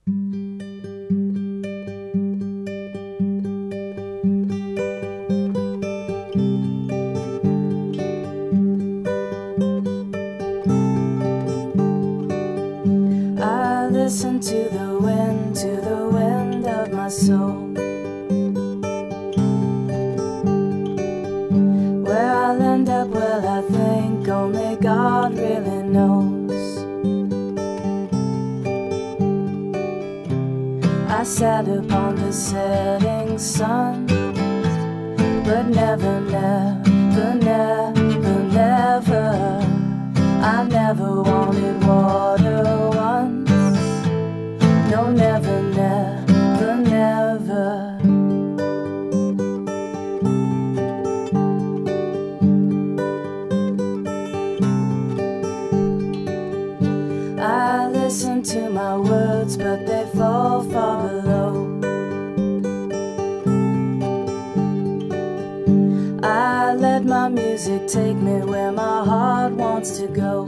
I listen to the wind of my soul. Where I'll end up, well, I think only God really knows. I sat upon the setting sun, but never, never, never, never, I never wanted water once. No, never, never, never. I listen to my words, but they fall far below. I let my music take me where my heart wants to go.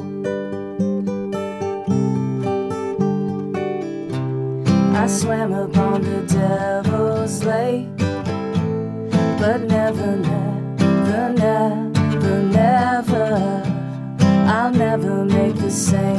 I swam upon the devil's lake, but never, never, never, never, I'll never make the same